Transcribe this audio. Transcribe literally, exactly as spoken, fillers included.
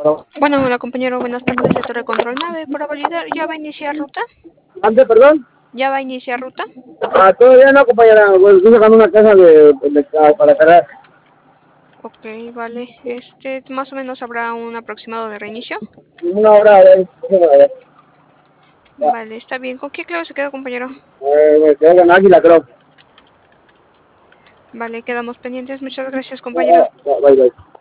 Bueno, hola compañero, buenas tardes de Torre Control Nave. Para validar, ¿ya va a iniciar ruta? ¿Antes, perdón? ¿Ya va a iniciar ruta? Ah, todavía no, compañera. Pues estoy sacando una caja de, de- para cargar. Ok, vale. Este, más o menos habrá un aproximado de reinicio. Una hora, a ver. Una hora. Ya. Vale, está bien. ¿Con qué clave se queda, compañero? Eh, me quedo con Águila, creo. Vale, quedamos pendientes. Muchas gracias, Ah, compañero. ah, bye, bye.